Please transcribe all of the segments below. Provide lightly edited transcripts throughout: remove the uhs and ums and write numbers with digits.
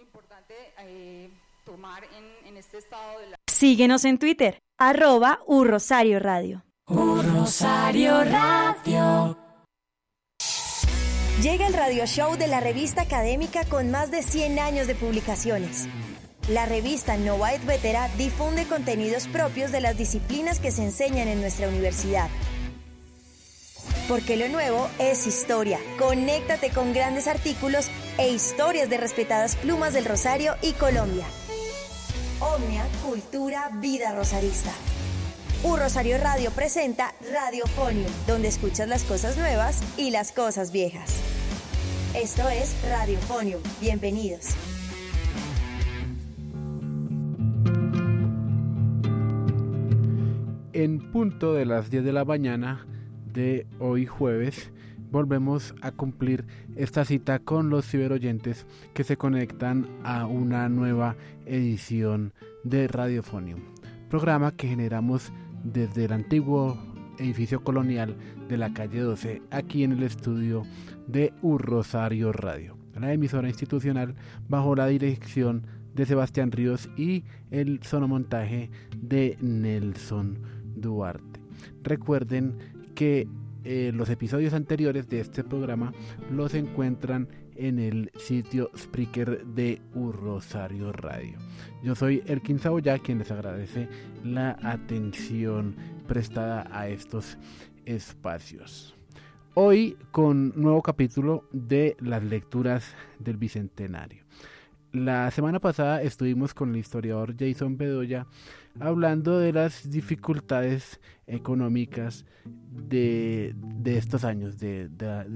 importante tomar en este estado de la... Síguenos en Twitter, @urrosarioradio. Rosario Radio. Llega el radio show de la revista académica con más de 100 años de publicaciones. La revista Nova et Vetera difunde contenidos propios de las disciplinas que se enseñan en nuestra universidad. Porque lo nuevo es historia. Conéctate con grandes artículos e historias de respetadas plumas del Rosario y Colombia. Omnia, cultura, vida rosarista. Rosario Radio presenta Radiofonium, donde escuchas las cosas nuevas y las cosas viejas. Esto es Radiofonium. Bienvenidos. En punto de las 10 de la mañana de hoy jueves, volvemos a cumplir esta cita con los ciberoyentes que se conectan a una nueva edición de Radiofonium, programa que generamos desde el antiguo edificio colonial de la calle 12, aquí en el estudio de Rosario Radio, la emisora institucional bajo la dirección de Sebastián Ríos y el sonomontaje de Nelson Duarte. Recuerden que los episodios anteriores de este programa los encuentran en el sitio Spreaker de Rosario Radio. Yo soy Elkin Saboya, quien les agradece la atención prestada a estos espacios. Hoy con nuevo capítulo de las lecturas del Bicentenario. La semana pasada estuvimos con el historiador Jason Bedoya hablando de las dificultades económicas de estos años, de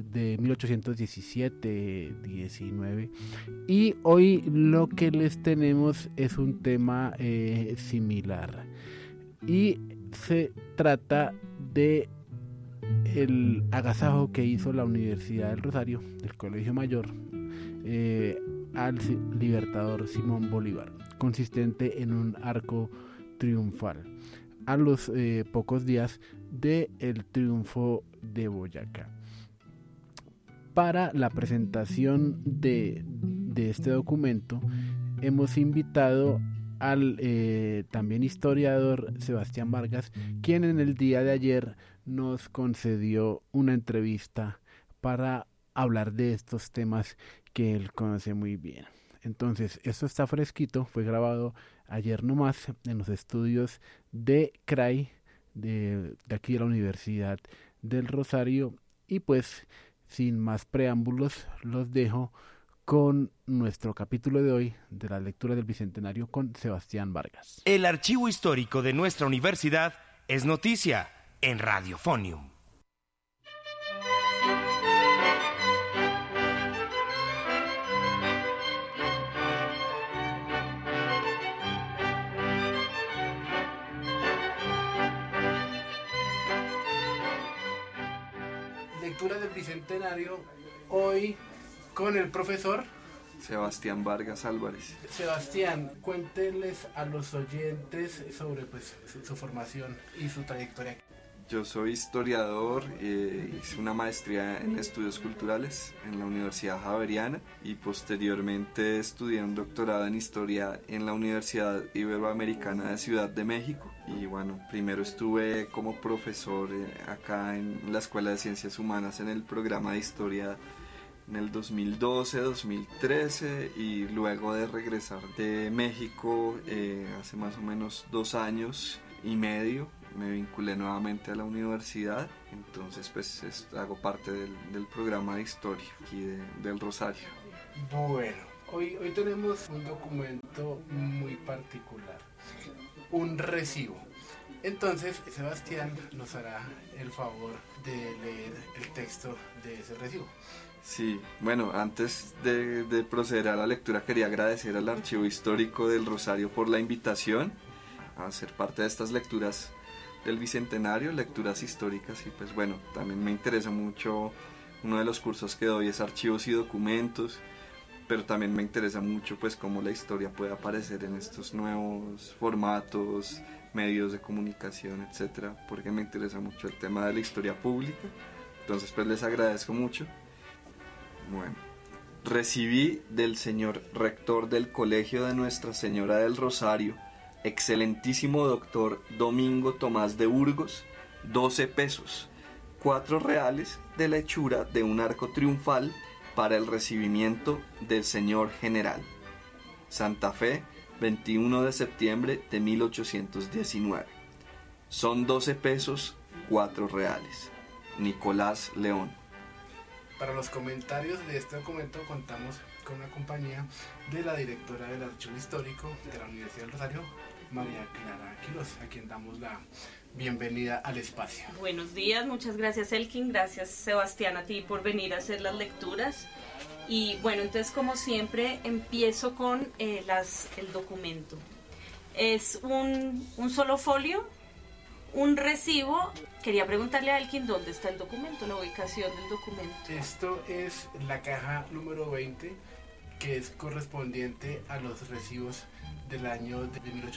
1817-19, y hoy lo que les tenemos es un tema similar, y se trata de el agasajo que hizo la Universidad del Rosario, del Colegio Mayor, al libertador Simón Bolívar, consistente en un arco triunfal a los pocos días del triunfo de Boyacá. Para la presentación de este documento hemos invitado al también historiador Sebastián Vargas, quien en el día de ayer nos concedió una entrevista para hablar de estos temas que él conoce muy bien. Entonces, esto está fresquito, fue grabado ayer nomás en los estudios de CRAI, de aquí de la Universidad del Rosario, y pues sin más preámbulos los dejo con nuestro capítulo de hoy de la lectura del Bicentenario con Sebastián Vargas. El archivo histórico de nuestra universidad es noticia en Radiofonium. Lectura del Bicentenario, hoy con el profesor Sebastián Vargas Álvarez. Sebastián, cuéntenles a los oyentes sobre su formación y su trayectoria. Yo soy historiador, hice una maestría en estudios culturales en la Universidad Javeriana y posteriormente estudié un doctorado en historia en la Universidad Iberoamericana de Ciudad de México. Y bueno, primero estuve como profesor acá en la Escuela de Ciencias Humanas en el programa de historia en el 2012-2013, y luego de regresar de México hace más o menos 2 años y medio me vinculé nuevamente a la universidad. Entonces pues hago parte del programa de historia aquí del Rosario. Bueno, hoy tenemos un documento muy particular, un recibo. Entonces Sebastián nos hará el favor de leer el texto de ese recibo. Sí, bueno, antes de proceder a la lectura quería agradecer al Archivo Histórico del Rosario por la invitación a ser parte de estas lecturas del Bicentenario, lecturas históricas, y pues bueno, también me interesa mucho, uno de los cursos que doy es archivos y documentos, pero también me interesa mucho pues cómo la historia puede aparecer en estos nuevos formatos, medios de comunicación, etcétera, porque me interesa mucho el tema de la historia pública. Entonces pues les agradezco mucho. Bueno, Recibí del señor rector del Colegio de Nuestra Señora del Rosario, excelentísimo doctor Domingo Tomás de Burgos, 12 pesos, 4 reales de la hechura de un arco triunfal para el recibimiento del señor general. Santa Fe, 21 de septiembre de 1819. Son 12 pesos, 4 reales. Nicolás León. Para los comentarios de este documento contamos con la compañía de la directora del Archivo Histórico de la Universidad del Rosario, María Clara Quirós, a quien damos la bienvenida al espacio. Buenos días, muchas gracias Elkin, gracias Sebastián a ti por venir a hacer las lecturas. Y bueno, entonces como siempre empiezo con el documento. Es un solo folio, un recibo. Quería preguntarle a Elkin dónde está el documento, la ubicación del documento. Esto es la caja número 20, que es correspondiente a los recibos del año de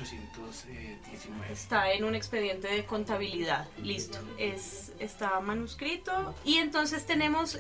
1819. Está en un expediente de contabilidad, listo, está manuscrito. Y entonces tenemos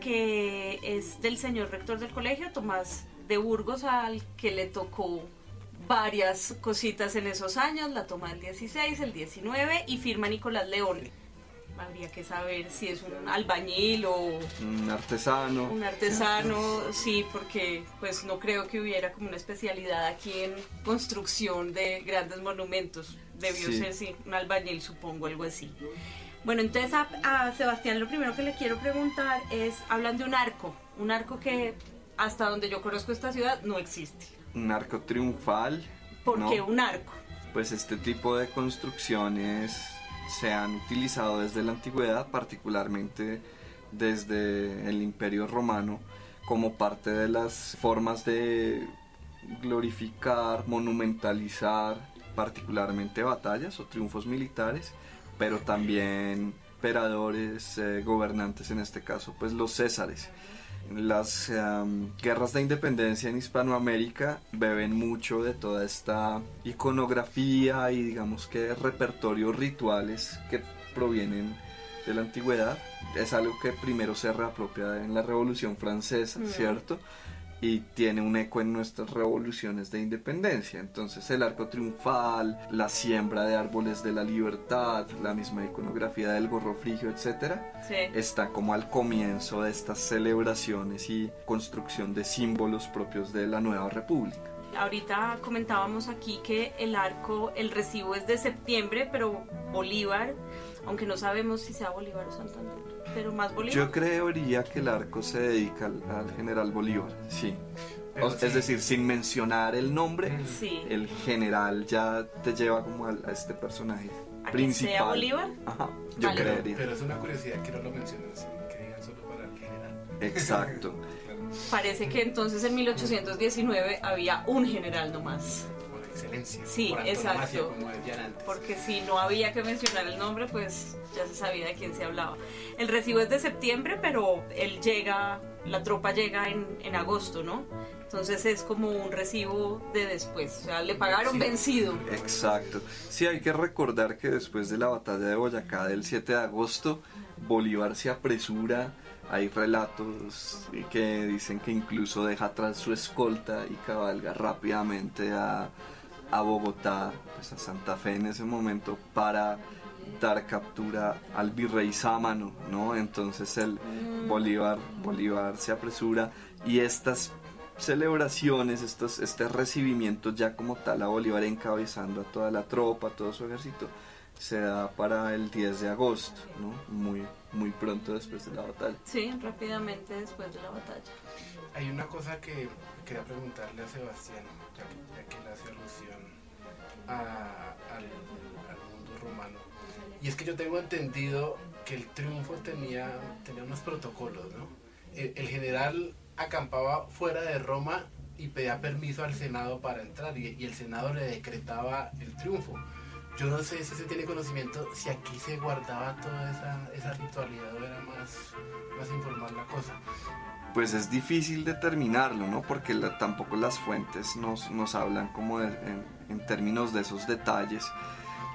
que es del señor rector del colegio, Tomás de Burgos, al que le tocó varias cositas en esos años, la toma del 16, el 19, y firma Nicolás León. Habría que saber si es un albañil o un artesano. Un artesano, sí, porque pues no creo que hubiera como una especialidad aquí en construcción de grandes monumentos. Debió ser, sí, un albañil, supongo, algo así. Bueno, entonces a Sebastián lo primero que le quiero preguntar es, hablan de un arco que hasta donde yo conozco esta ciudad no existe. Un arco triunfal. ¿Por qué un arco? Pues este tipo de construcciones se han utilizado desde la antigüedad, particularmente desde el Imperio Romano, como parte de las formas de glorificar, monumentalizar, particularmente batallas o triunfos militares, pero también emperadores, gobernantes, en este caso pues los césares. Las guerras de independencia en Hispanoamérica beben mucho de toda esta iconografía y digamos que repertorios rituales que provienen de la antigüedad. Es algo que primero se reapropia en la Revolución Francesa, ¿cierto? Y tiene un eco en nuestras revoluciones de independencia. Entonces el arco triunfal, la siembra de árboles de la libertad, la misma iconografía del gorro frigio, etcétera, está como al comienzo de estas celebraciones y construcción de símbolos propios de la nueva república. Ahorita comentábamos aquí que el recibo es de septiembre, pero Bolívar, aunque no sabemos si sea Bolívar o Santander, pero más Bolívar. Yo creería que el arco se dedica al general Bolívar, sí. Es decir, sin mencionar el nombre, el general ya te lleva como a este personaje principal. ¿Sea Bolívar? Ajá, yo creería. Pero es una curiosidad que no lo mencionen, que digan solo para el general. Exacto. Parece que entonces en 1819 había un general nomás. Por excelencia. Sí, por exacto. Como decían antes. Porque si no había que mencionar el nombre, pues ya se sabía de quién se hablaba. El recibo es de septiembre, pero la tropa llega en agosto, ¿no? Entonces es como un recibo de después, o sea, le pagaron vencido. Exacto. Sí, hay que recordar que después de la batalla de Boyacá del 7 de agosto, Bolívar se apresura. Hay relatos que dicen que incluso deja atrás su escolta y cabalga rápidamente a Bogotá, pues a Santa Fe en ese momento, para dar captura al virrey Sámano, ¿no? Entonces Bolívar se apresura y estas celebraciones, este recibimiento ya como tal a Bolívar encabezando a toda la tropa, a todo su ejército, se da para el 10 de agosto, ¿no? Muy pronto después de la batalla. Sí, rápidamente después de la batalla. Hay una cosa que quería preguntarle a Sebastián, ya que él hace alusión al mundo romano. Y es que yo tengo entendido que el triunfo tenía unos protocolos, ¿no? El general acampaba fuera de Roma y pedía permiso al Senado para entrar, y el Senado le decretaba el triunfo. Yo no sé si se tiene conocimiento si aquí se guardaba toda esa ritualidad o era más informal la cosa. Pues es difícil determinarlo, ¿no? Porque tampoco las fuentes nos hablan como en términos de esos detalles.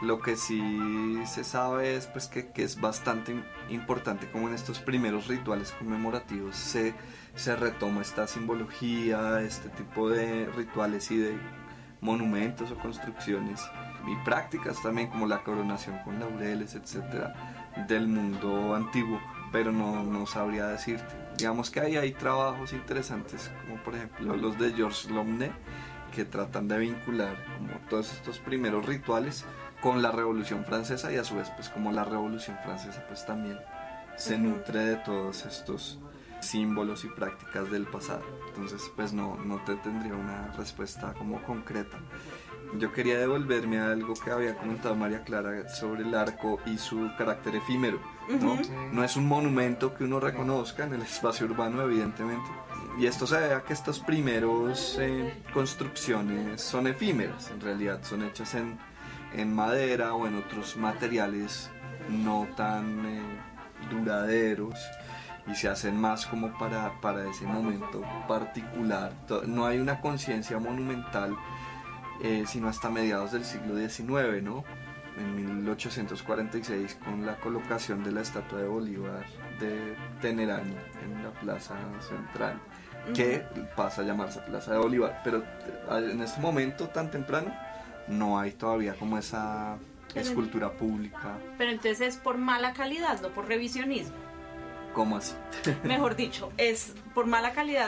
Lo que sí se sabe es pues que es bastante importante como en estos primeros rituales conmemorativos se retoma esta simbología, este tipo de rituales y de monumentos o construcciones y prácticas también como la coronación con laureles, etcétera, del mundo antiguo, pero no sabría decirte. Digamos que hay trabajos interesantes como por ejemplo los de Georges Lomne, que tratan de vincular como todos estos primeros rituales con la Revolución Francesa, y a su vez pues como la Revolución Francesa pues también se nutre de todos estos símbolos y prácticas del pasado. Entonces pues no te tendría una respuesta como concreta. Yo quería devolverme a algo que había comentado María Clara sobre el arco y su carácter efímero, ¿no? No es un monumento que uno reconozca en el espacio urbano, evidentemente. Y esto se debe a que estas primeros construcciones son efímeras, en realidad son hechas en madera o en otros materiales no tan duraderos, y se hacen más como para ese momento particular. No hay una conciencia monumental sino hasta mediados del siglo XIX, ¿no? En 1846, con la colocación de la estatua de Bolívar de Tenerani en la plaza central, que pasa a llamarse Plaza de Bolívar, pero en este momento tan temprano no hay todavía como esa escultura pública. Pero entonces es por mala calidad, no por revisionismo. ¿Cómo así? Mejor dicho, es por mala calidad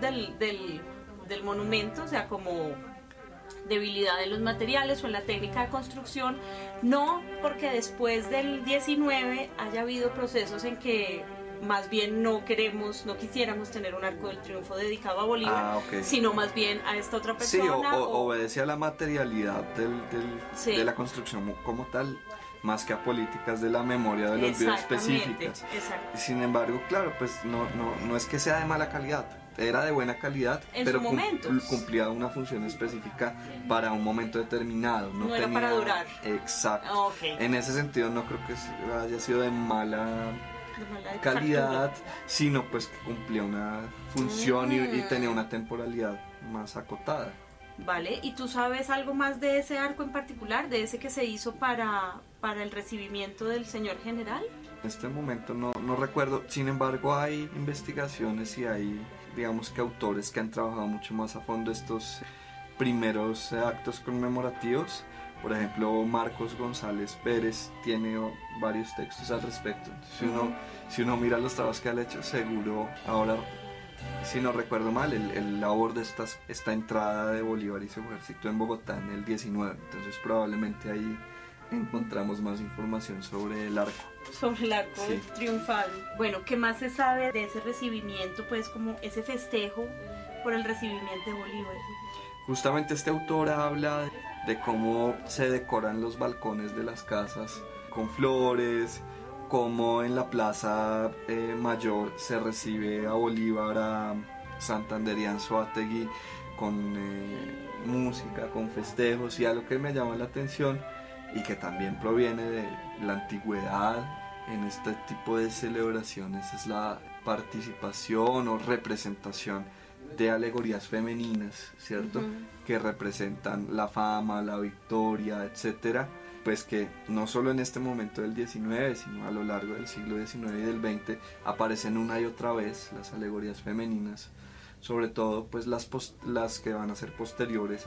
del monumento, o sea, como debilidad en los materiales o en la técnica de construcción, no porque después del 19 haya habido procesos en que más bien no quisiéramos tener un arco del triunfo dedicado a Bolívar, sino más bien a esta otra persona. Sí, obedece a la materialidad de la construcción como tal, más que a políticas de la memoria del olvido específicas. Exacto. Sin embargo, claro, pues no es que sea de mala calidad, era de buena calidad, pero cumplía una función específica para un momento determinado. No era para durar. Exacto. En ese sentido no creo que haya sido de mala calidad, sino pues que cumplía una función y tenía una temporalidad más acotada. Vale, ¿y tú sabes algo más de ese arco en particular, de ese que se hizo para el recibimiento del señor general? En este momento no recuerdo, sin embargo hay investigaciones y hay, digamos que autores que han trabajado mucho más a fondo estos primeros actos conmemorativos. Por ejemplo, Marcos González Pérez tiene varios textos al respecto. Si uno mira los trabajos que ha hecho, seguro ahora, si no recuerdo mal, el labor de esta entrada de Bolívar y su ejército en Bogotá en el 19, entonces probablemente ahí encontramos más información sobre el arco. Sobre el arco triunfal. Bueno, ¿qué más se sabe de ese recibimiento, pues como ese festejo por el recibimiento de Bolívar? Justamente este autor habla de cómo se decoran los balcones de las casas con flores, cómo en la plaza mayor se recibe a Bolívar, a Santander y a Anzoátegui con música, con festejos, y algo que me llama la atención y que también proviene de la antigüedad en este tipo de celebraciones es la participación o representación de alegorías femeninas, ¿cierto? Que representan la fama, la victoria, etcétera, pues que no solo en este momento del 19, sino a lo largo del siglo XIX y del XX aparecen una y otra vez las alegorías femeninas, sobre todo pues las que van a ser posteriores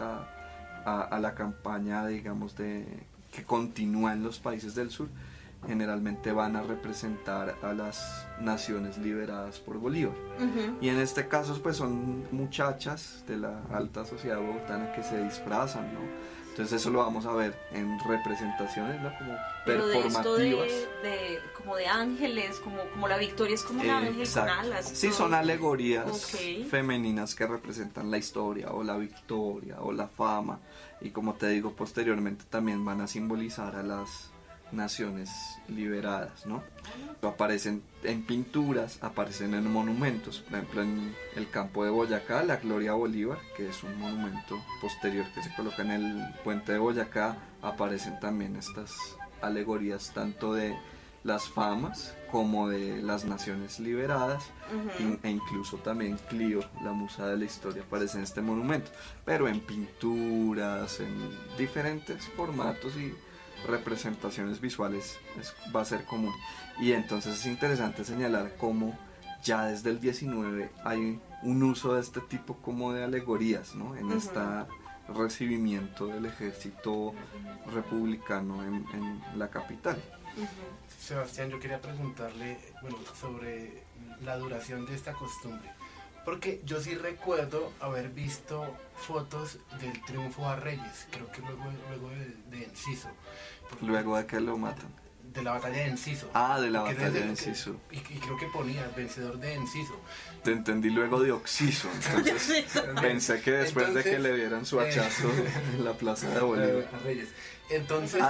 a la campaña, digamos, que continúa en los países del sur. Generalmente van a representar a las naciones liberadas por Bolívar. Y en este caso pues son muchachas de la alta sociedad bogotana que se disfrazan, ¿no? Entonces eso lo vamos a ver en representaciones, ¿no? Como performativas. Como de ángeles, como la victoria es como un ángel con alas. Sí, son alegorías femeninas que representan la historia o la victoria o la fama. Y como te digo, posteriormente también van a simbolizar a las naciones liberadas, ¿no? Aparecen en pinturas, aparecen en monumentos. Por ejemplo, en el campo de Boyacá, la Gloria Bolívar, que es un monumento posterior que se coloca en el puente de Boyacá, aparecen también estas alegorías tanto de las famas como de las naciones liberadas, e incluso también Clio, la musa de la historia, aparece en este monumento, pero en pinturas, en diferentes formatos y representaciones visuales va a ser común. Y entonces es interesante señalar cómo ya desde el 19 hay un uso de este tipo como de alegorías, ¿no? En este recibimiento del ejército republicano en la capital. Sebastián, yo quería preguntarle, bueno, sobre la duración de esta costumbre, porque yo sí recuerdo haber visto fotos del triunfo a Reyes, creo que luego de Enciso. Luego de que lo matan. De la batalla de Enciso. Ah, de la batalla de Enciso. Y creo que ponía vencedor de Enciso. Te entendí luego de Oxiso, entonces pensé que después de que le dieran su hachazo en la plaza de Bolívar. A Reyes. Entonces,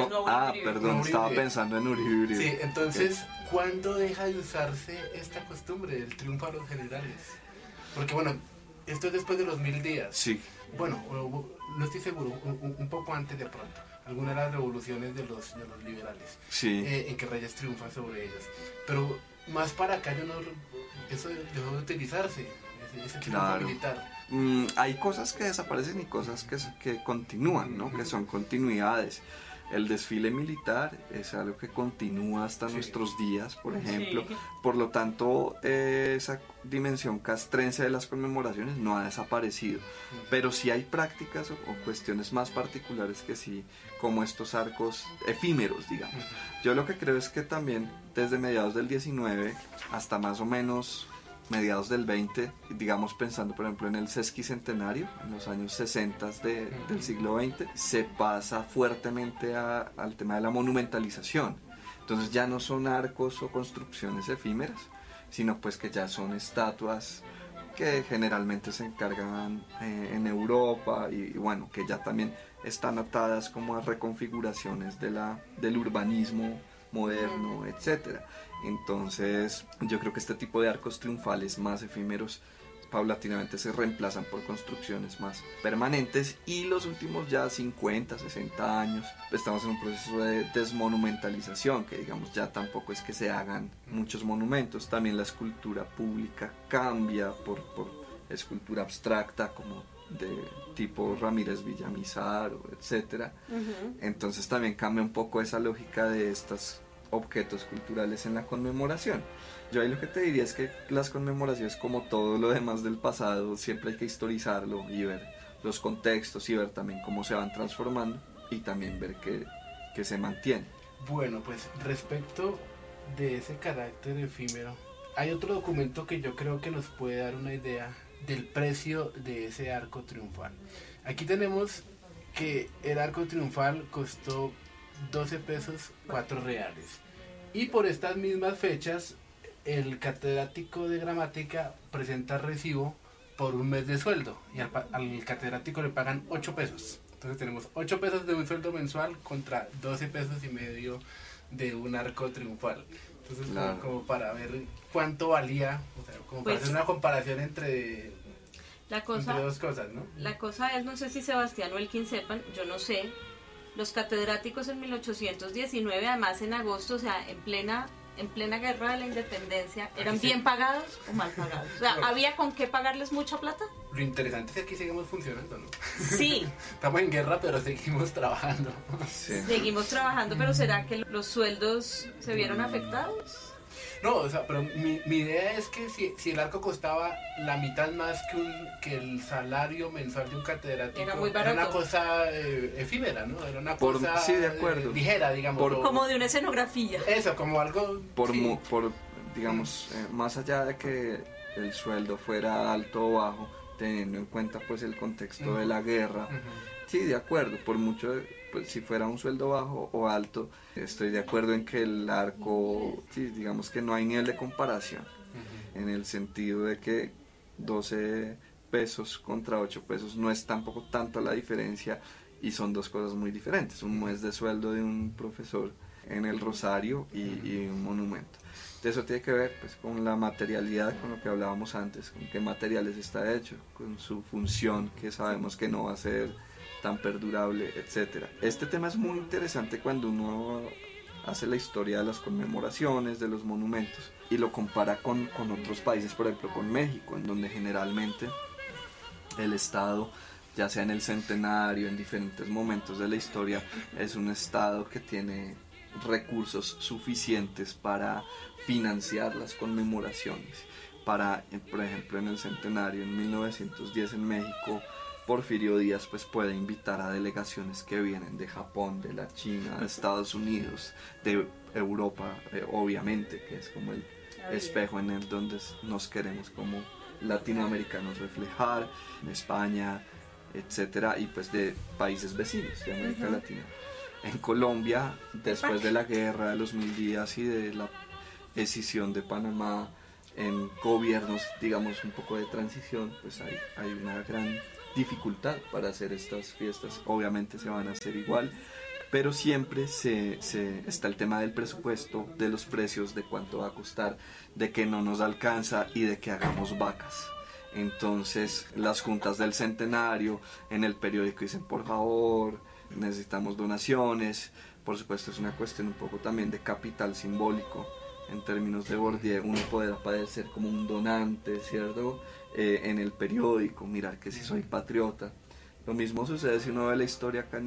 perdón, estaba pensando en Uribe. Sí, entonces, ¿cuándo deja de usarse esta costumbre del triunfo a los generales? Porque bueno, esto es después de los 1000 días. Sí. Bueno, no estoy seguro, un poco antes de pronto. Algunas de las revoluciones de los liberales. Sí. En que Reyes triunfa sobre ellos. Pero más para acá eso dejó de utilizarse, ese triunfo militar. Hay cosas que desaparecen y cosas que continúan, ¿no? Que son continuidades. El desfile militar es algo que continúa hasta nuestros días, por ejemplo. Sí. Por lo tanto, esa dimensión castrense de las conmemoraciones no ha desaparecido. Pero sí hay prácticas o cuestiones más particulares que sí, como estos arcos efímeros, digamos. Yo lo que creo es que también desde mediados del 19 hasta más o menos mediados del 20, digamos pensando por ejemplo en el sesquicentenario, en los años 60 del siglo XX, se pasa fuertemente al tema de la monumentalización. Entonces ya no son arcos o construcciones efímeras, sino pues que ya son estatuas que generalmente se encargan en Europa y bueno, que ya también están atadas como a reconfiguraciones del urbanismo moderno, etcétera. Entonces yo creo que este tipo de arcos triunfales más efímeros paulatinamente se reemplazan por construcciones más permanentes, y los últimos ya 50, 60 años estamos en un proceso de desmonumentalización, que digamos ya tampoco es que se hagan muchos monumentos. También la escultura pública cambia por escultura abstracta como de tipo Ramírez Villamizar, etcétera. Entonces también cambia un poco esa lógica de estos objetos culturales en la conmemoración. Yo ahí lo que te diría es que las conmemoraciones, como todo lo demás del pasado, siempre hay que historizarlo y ver los contextos y ver también cómo se van transformando y también ver que se mantiene. Bueno, pues respecto de ese carácter efímero, hay otro documento que yo creo que nos puede dar una idea del precio de ese arco triunfal. Aquí tenemos que el arco triunfal costó 12 pesos 4 reales, y por estas mismas fechas el catedrático de gramática presenta recibo por un mes de sueldo, y al catedrático le pagan 8 pesos. Entonces tenemos 8 pesos de un sueldo mensual contra 12 pesos y medio de un arco triunfal. Entonces claro, como para ver cuánto valía, o sea, como para hacer una comparación entre dos cosas, ¿no? La cosa es, no sé si Sebastián o Elkin sepan, yo no sé, los catedráticos en 1819, además en agosto, o sea, en plena guerra de la independencia, ¿eran bien pagados o mal pagados? O sea, ¿había con qué pagarles mucha plata? Lo interesante es que aquí seguimos funcionando, ¿no? Sí. Estamos en guerra, pero seguimos trabajando. Sí. Seguimos trabajando, pero ¿será que los sueldos se vieron afectados? No, o sea, pero mi idea es que si el arco costaba la mitad más que el salario mensual de un catedrático, era muy barato, era una cosa efímera, ¿no? Era una cosa sí, de acuerdo, ligera, digamos. Como de una escenografía. Eso, como algo... digamos, más allá de que el sueldo fuera alto o bajo, teniendo en cuenta pues el contexto de la guerra, sí, de acuerdo, por mucho... Pues, si fuera un sueldo bajo o alto, estoy de acuerdo en que el arco, sí, digamos que no hay nivel de comparación, en el sentido de que 12 pesos contra 8 pesos no es tampoco tanto la diferencia, y son dos cosas muy diferentes, un mes de sueldo de un profesor en el Rosario y un monumento. Eso tiene que ver pues con la materialidad, con lo que hablábamos antes, con qué materiales está hecho, con su función, que sabemos que no va a ser tan perdurable, etcétera. Este tema es muy interesante cuando uno hace la historia de las conmemoraciones, de los monumentos, y lo compara con otros países, por ejemplo con México, en donde generalmente el Estado ya sea en el centenario, en diferentes momentos de la historia, es un estado que tiene recursos suficientes para financiar las conmemoraciones. Por ejemplo, en el centenario en 1910 en México, Porfirio Díaz pues puede invitar a delegaciones que vienen de Japón, de la China, de Estados Unidos, de Europa, obviamente, que es como el espejo en el donde nos queremos como latinoamericanos reflejar, en España, etcétera, y pues de países vecinos de América Latina. En Colombia, después de la guerra de los 1000 días y de la escisión de Panamá, en gobiernos, digamos, un poco de transición, pues hay una gran dificultad para hacer estas fiestas. Obviamente se van a hacer igual, pero siempre está el tema del presupuesto, de los precios, de cuánto va a costar, de que no nos alcanza y de que hagamos vacas. Entonces las juntas del centenario en el periódico dicen, por favor, necesitamos donaciones. Por supuesto es una cuestión un poco también de capital simbólico. En términos de Bourdieu, uno podrá aparecer como un donante, ¿cierto? En el periódico, mirar que si soy patriota. Lo mismo sucede si uno ve la historia acá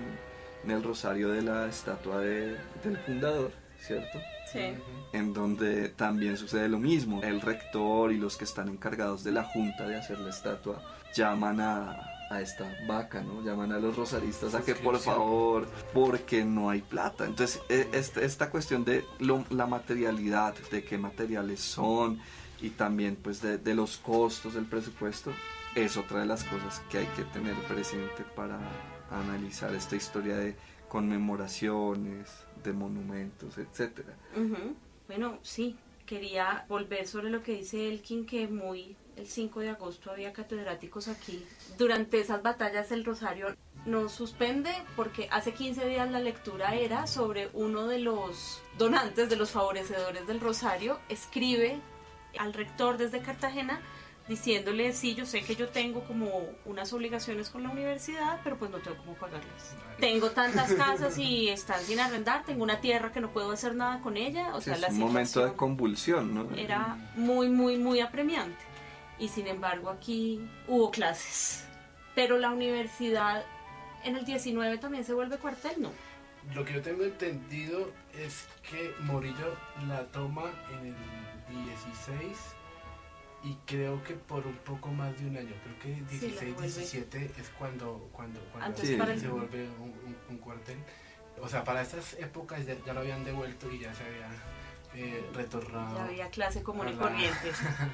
en el Rosario de la estatua del fundador, ¿cierto? Sí. En donde también sucede lo mismo. El rector y los que están encargados de la junta de hacer la estatua llaman a esta vaca, ¿no? Llaman a los rosaristas a que por favor, porque no hay plata. Entonces esta cuestión de la materialidad, de qué materiales son y también pues de los costos del presupuesto es otra de las cosas que hay que tener presente para analizar esta historia de conmemoraciones, de monumentos, etcétera. Bueno, sí, quería volver sobre lo que dice Elkin, que el 5 de agosto había catedráticos aquí. Durante esas batallas el Rosario no suspende porque hace 15 días la lectura era sobre uno de los donantes, de los favorecedores del Rosario, escribe al rector desde Cartagena diciéndole, sí, yo sé que yo tengo como unas obligaciones con la universidad, pero pues no tengo cómo pagarlas. Tengo tantas casas y están sin arrendar, tengo una tierra que no puedo hacer nada con ella. O sea, es un momento de convulsión, ¿no? Era muy, muy, muy apremiante. Y sin embargo aquí hubo clases. Pero la universidad en el 19 también se vuelve cuartel, ¿no? Lo que yo tengo entendido es que Morillo la toma en el 16 y creo que por un poco más de un año, creo que 16, 17 es cuando sí, se vuelve un cuartel. O sea, para estas épocas ya lo habían devuelto y ya se había retornado. Ya había clase común y corriente.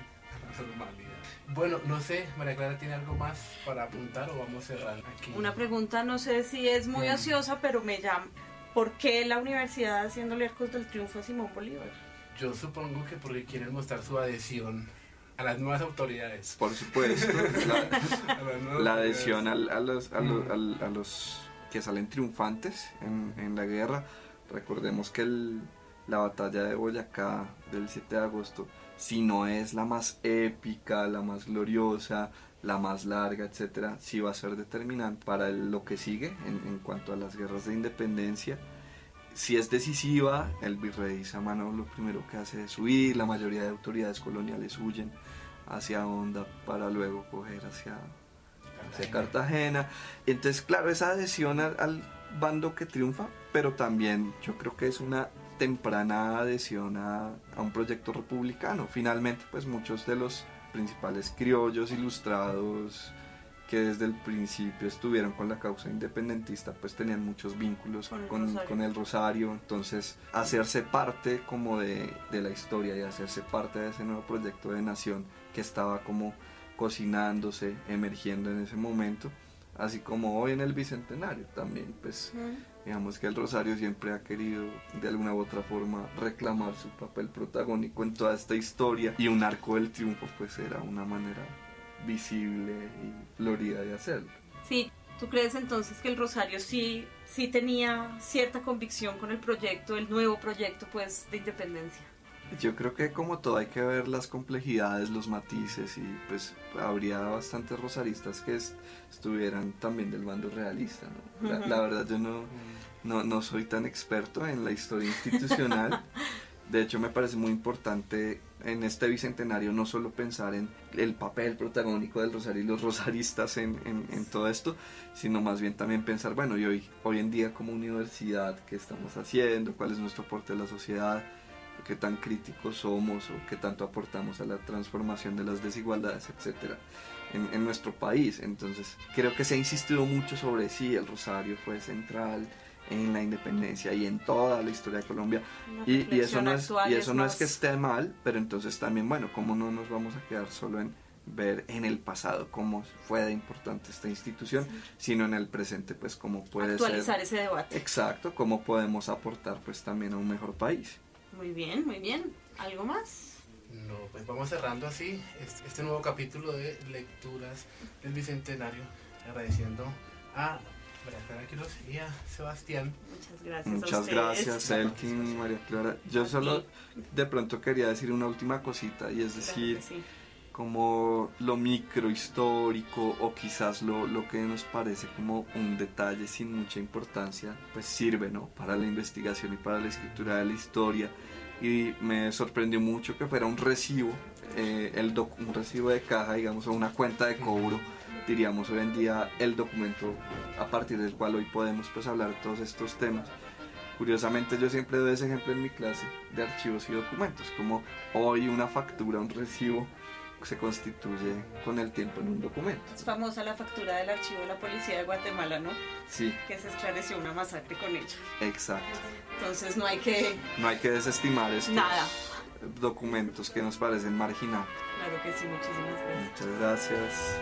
Bueno, no sé, María Clara tiene algo más para apuntar o vamos a cerrar aquí. Una pregunta, no sé si es muy ociosa, pero me llama. ¿Por qué la universidad haciéndole arcos del triunfo a Simón Bolívar? Yo supongo que porque quieren mostrar su adhesión a las nuevas autoridades. Por supuesto, la adhesión a los que salen triunfantes en la guerra. Recordemos que la batalla de Boyacá del 7 de agosto, si no es la más épica, la más gloriosa, la más larga, etcétera, sí va a ser determinante para lo que sigue en cuanto a las guerras de independencia. Si es decisiva, el virrey Samano lo primero que hace es huir, la mayoría de autoridades coloniales huyen hacia Honda para luego coger hacia Cartagena. Entonces, claro, esa adhesión al bando que triunfa, pero también yo creo que es una temprana adhesión a un proyecto republicano. Finalmente, pues muchos de los principales criollos ilustrados que desde el principio estuvieron con la causa independentista, pues tenían muchos vínculos con el Rosario. Entonces, hacerse parte como de la historia y hacerse parte de ese nuevo proyecto de nación que estaba como cocinándose, emergiendo en ese momento, así como hoy en el Bicentenario también, pues digamos que el Rosario siempre ha querido de alguna u otra forma reclamar su papel protagónico en toda esta historia, y un arco del triunfo pues era una manera visible y florida de hacerlo. Sí, ¿tú crees entonces que el Rosario sí tenía cierta convicción con el proyecto, el nuevo proyecto pues de independencia? Yo creo que como todo hay que ver las complejidades, los matices, y pues habría bastantes rosaristas que estuvieran también del bando realista, ¿no? La verdad yo no soy tan experto en la historia institucional, De hecho, me parece muy importante en este bicentenario no solo pensar en el papel protagónico del rosario y los rosaristas en todo esto, sino más bien también pensar, bueno, y hoy en día como universidad, ¿qué estamos haciendo? ¿Cuál es nuestro aporte a la sociedad? ¿Qué tan críticos somos? ¿O qué tanto aportamos a la transformación de las desigualdades, etcétera, en nuestro país? Entonces, creo que se ha insistido mucho sobre si el rosario fue central en la independencia y en toda la historia de Colombia, y eso no es que esté mal, pero entonces también, bueno, cómo no nos vamos a quedar solo en ver en el pasado cómo fue de importante esta institución, sino en el presente, pues cómo puede actualizar ese debate. Exacto, cómo podemos aportar pues también a un mejor país. Muy bien, muy bien. ¿Algo más? No, pues vamos cerrando así este nuevo capítulo de lecturas del bicentenario, agradeciendo a María Clara Quiroz y a Sebastián. Muchas gracias. Muchas gracias, Elkin, María Clara. Yo solo de pronto quería decir una última cosita, y es decir, como lo microhistórico o quizás lo que nos parece como un detalle sin mucha importancia, pues sirve, ¿no?, para la investigación y para la escritura de la historia. Y me sorprendió mucho que fuera un recibo, un recibo de caja, digamos, o una cuenta de cobro, diríamos hoy en día, el documento a partir del cual hoy podemos pues hablar de todos estos temas. Curiosamente, yo siempre doy ese ejemplo en mi clase de archivos y documentos, como hoy una factura, un recibo, se constituye con el tiempo en un documento. Es famosa la factura del archivo de la policía de Guatemala, ¿no? Sí. Que se esclareció una masacre con ella. Exacto. Entonces no hay que desestimar estos documentos que nos parecen marginales. Claro que sí, muchísimas gracias. Muchas gracias.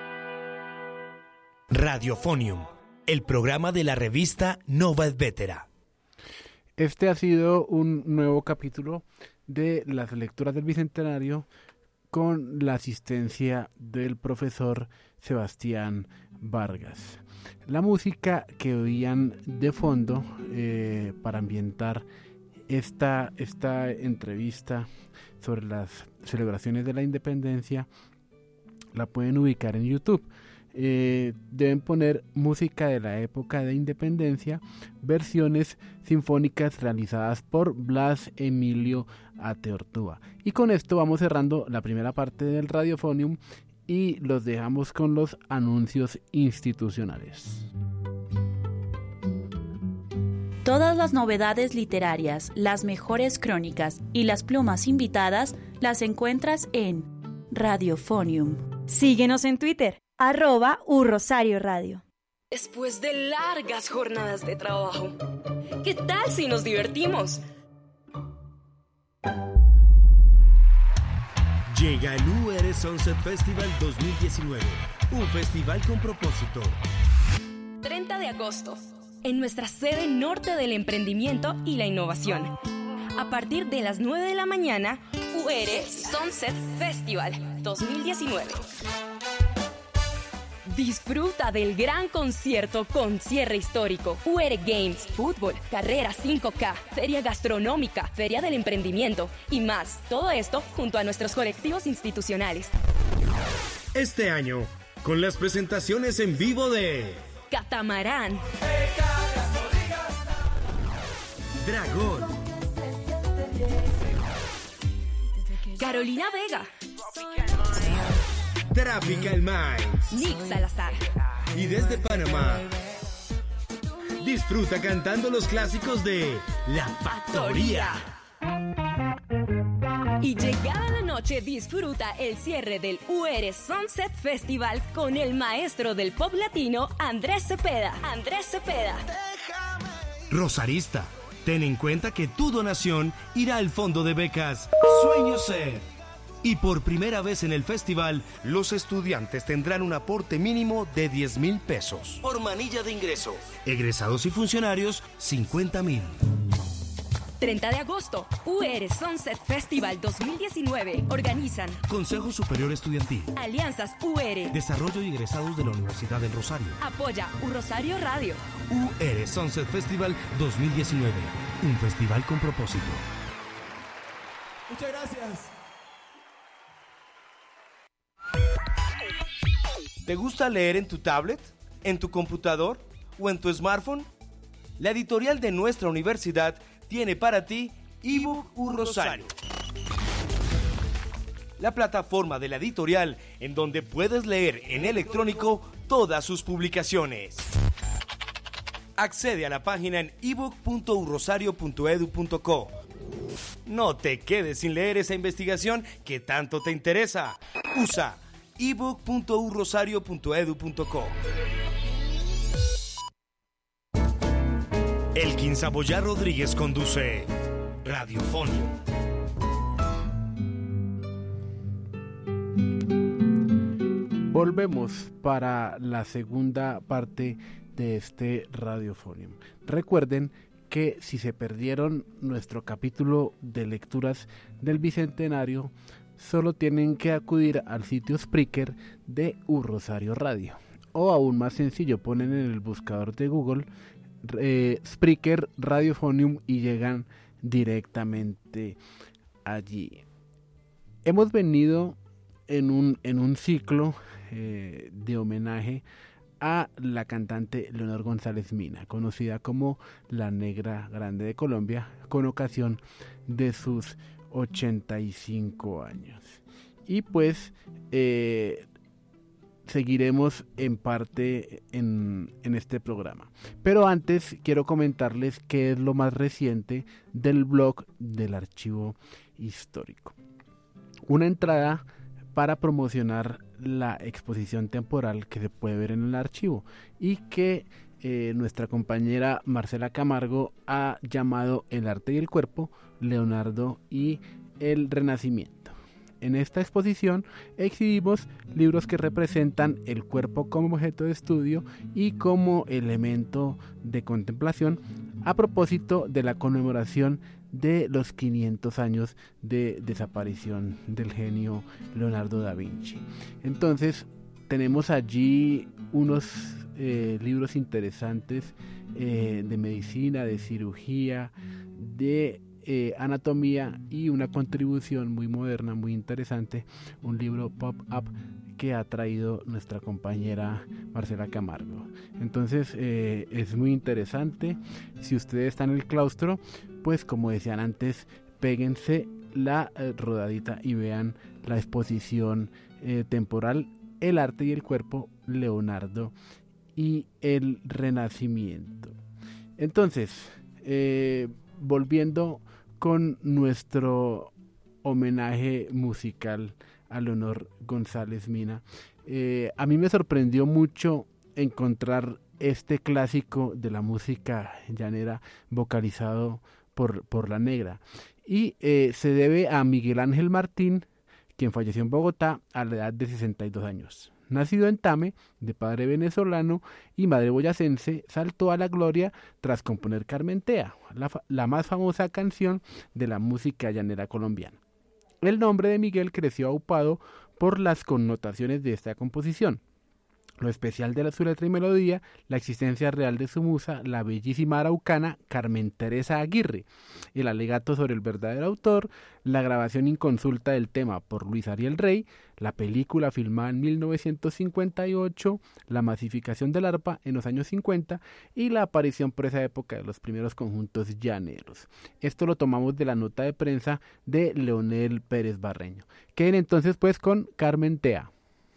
Radiofonium, el programa de la revista Nova et Vetera. Este ha sido un nuevo capítulo de las lecturas del Bicentenario con la asistencia del profesor Sebastián Vargas. La música que oían de fondo para ambientar esta entrevista sobre las celebraciones de la independencia la pueden ubicar en YouTube. Deben poner música de la época de independencia, versiones sinfónicas realizadas por Blas Emilio Ateortúa. Y con esto vamos cerrando la primera parte del Radiofonium y los dejamos con los anuncios institucionales. Todas las novedades literarias, las mejores crónicas y las plumas invitadas las encuentras en Radiofonium. Síguenos en Twitter, @urrosarioradio. Después de largas jornadas de trabajo, ¿qué tal si nos divertimos? Llega el UR Sunset Festival 2019, un festival con propósito. 30 de agosto, en nuestra sede norte del emprendimiento y la innovación. A partir de las 9 de la mañana, UR Sunset Festival 2019. Disfruta del gran concierto con cierre histórico, UR Games, fútbol, carrera 5K, feria gastronómica, feria del emprendimiento y más. Todo esto junto a nuestros colectivos institucionales. Este año, con las presentaciones en vivo de Catamarán, Dragón, Carolina Vega, Tropical Minds, Nick Salazar. y desde Panamá, disfruta cantando los clásicos de La Factoría. Y llegada la noche, disfruta el cierre del UR Sunset Festival con el maestro del pop latino, Andrés Cepeda. Rosarista, ten en cuenta que tu donación irá al fondo de becas Sueño Ser. Y por primera vez en el festival, los estudiantes tendrán un aporte mínimo de 10,000 pesos por manilla de ingreso. Egresados y funcionarios, 50,000. 30 de agosto, UR Sunset Festival 2019. Organizan Consejo Superior Estudiantil, Alianzas UR, Desarrollo y Egresados de la Universidad del Rosario. Apoya Rosario Radio. UR Sunset Festival 2019, un festival con propósito. Muchas gracias. ¿Te gusta leer en tu tablet, en tu computador o en tu smartphone? La editorial de nuestra universidad tiene para ti ebook Un Rosario, la plataforma de la editorial en donde puedes leer en electrónico todas sus publicaciones. Accede a la página en ebook.unrosario.edu.co. No te quedes sin leer esa investigación que tanto te interesa. Usa ebook.unrosario.edu.co. Elkin Saboya Rodríguez conduce Radiofonio. Volvemos para la segunda parte de este Radiofonio. Recuerden que si se perdieron nuestro capítulo de lecturas del Bicentenario, solo tienen que acudir al sitio Spreaker de Un Rosario Radio. O aún más sencillo, ponen en el buscador de Google Spreaker Radiofonium y llegan directamente allí. Hemos venido en un ciclo de homenaje a la cantante Leonor González Mina, conocida como la Negra Grande de Colombia, con ocasión de sus 85 años. Y pues seguiremos en parte en este programa. Pero antes quiero comentarles qué es lo más reciente del blog del Archivo Histórico. Una entrada para promocionar la exposición temporal que se puede ver en el archivo y que nuestra compañera Marcela Camargo ha llamado El arte y el cuerpo, Leonardo y el Renacimiento. En esta exposición exhibimos libros que representan el cuerpo como objeto de estudio y como elemento de contemplación a propósito de la conmemoración de los 500 años de desaparición del genio Leonardo da Vinci. Entonces tenemos allí unos libros interesantes de medicina, de cirugía, de anatomía y una contribución muy moderna, muy interesante, un libro pop-up que ha traído nuestra compañera Marcela Camargo. Entonces es muy interesante. Si ustedes están en el claustro, pues como decían antes, péguense la rodadita y vean la exposición temporal El arte y el cuerpo, Leonardo y el Renacimiento. Entonces, volviendo con nuestro homenaje musical a Leonor González Mina, a mí me sorprendió mucho encontrar este clásico de la música llanera vocalizado por la Negra, y se debe a Miguel Ángel Martín, quien falleció en Bogotá a la edad de 62 años. Nacido en Tame, de padre venezolano y madre boyacense, saltó a la gloria tras componer Carmentea, la más famosa canción de la música llanera colombiana. El nombre de Miguel creció aupado por las connotaciones de esta composición. Lo especial de su letra y melodía, la existencia real de su musa, la bellísima araucana Carmen Teresa Aguirre, el alegato sobre el verdadero autor, la grabación inconsulta del tema por Luis Ariel Rey, la película filmada en 1958, la masificación del arpa en los años 50 y la aparición por esa época de los primeros conjuntos llaneros. Esto lo tomamos de la nota de prensa de Leonel Pérez Barreño. Queden entonces pues con Carmentea.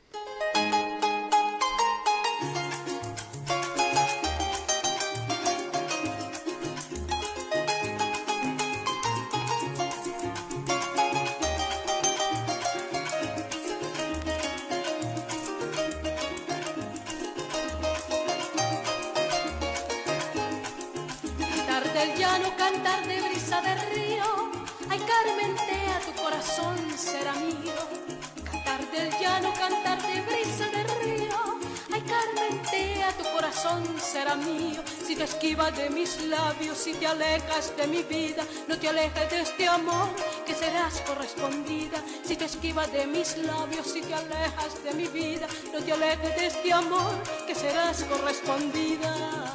Cantar de brisa de río, ay Carmentea, tu corazón será mío. Cantar del llano, cantar de brisa de río, ay Carmentea, tu corazón será mío. Si te esquivas de mis labios, si te alejas de mi vida, no te alejes de este amor, que serás correspondida. Si te esquivas de mis labios, si te alejas de mi vida, no te alejes de este amor, que serás correspondida.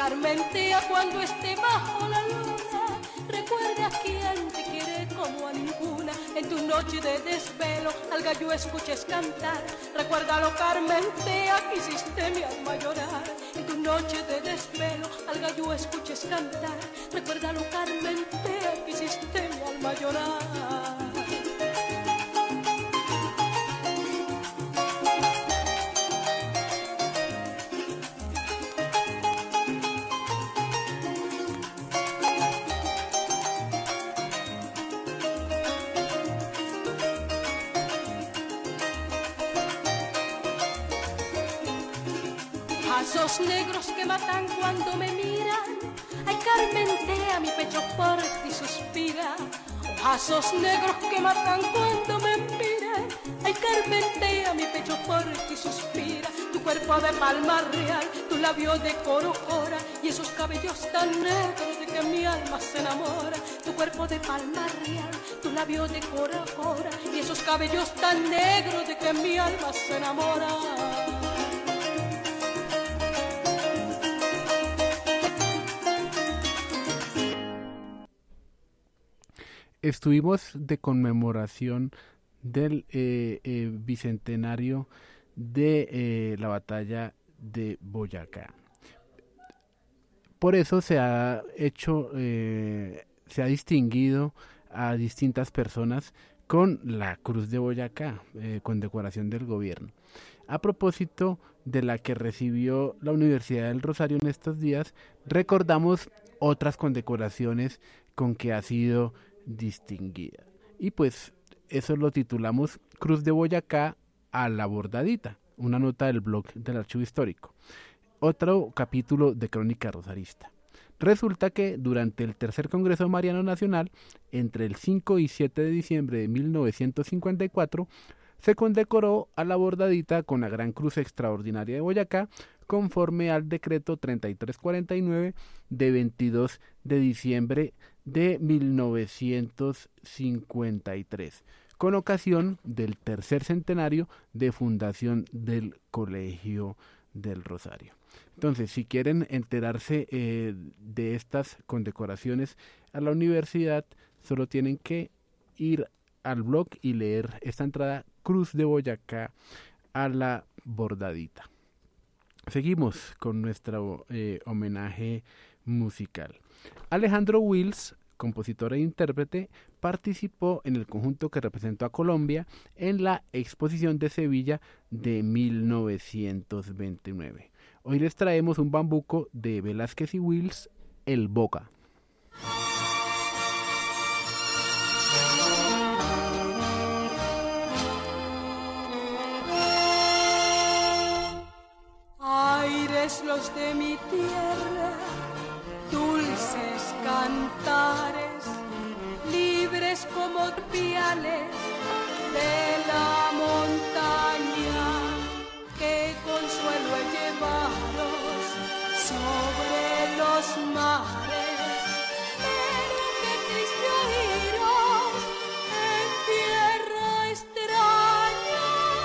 carmentea cuando esté bajo la luna. Recuerda a quien te quiere como a ninguna. En tu noche de desvelo al gallo escuches cantar. Recuérdalo, carmentea, que hiciste mi alma llorar. En tu noche de desvelo al gallo escuches cantar. Recuérdalo, carmentea, que hiciste mi alma llorar. Pasos negros que matan cuando me miran. Ay, carmentea, mi pecho por ti suspira. Ojazos negros que matan cuando me miran. Ay, carmentea, mi pecho por ti suspira. Tu cuerpo de palma real, tu labio de corocora y esos cabellos tan negros de que mi alma se enamora. Tu cuerpo de palma real, tu labio de corocora y esos cabellos tan negros de que mi alma se enamora. Estuvimos de conmemoración del bicentenario de la batalla de Boyacá. Por eso se ha hecho, se ha distinguido a distintas personas con la Cruz de Boyacá, condecoración del gobierno. A propósito de la que recibió la Universidad del Rosario en estos días, recordamos otras condecoraciones con que ha sido distinguida. Y pues eso lo titulamos Cruz de Boyacá a la bordadita, una nota del blog del Archivo Histórico. Otro capítulo de Crónica Rosarista. Resulta que durante el tercer Congreso Mariano Nacional, entre el 5 y 7 de diciembre de 1954, se condecoró a la bordadita con la Gran Cruz Extraordinaria de Boyacá, conforme al decreto 3349 de 22 de diciembre de 1953, con ocasión del tercer centenario de fundación del Colegio del Rosario. Entonces, si quieren enterarse de estas condecoraciones a la universidad, solo tienen que ir al blog y leer esta entrada, Cruz de Boyacá a la bordadita. Seguimos con nuestro homenaje musical. Alejandro Wills, compositor e intérprete, participó en el conjunto que representó a Colombia en la Exposición de Sevilla de 1929. Hoy les traemos un bambuco de Velázquez y Wills, El Boca. Aires los de mi tierra, dulces cantares, libres como piales de la montaña, que consuelo he llevaros sobre los mares, pero qué triste oíros en tierra extraña.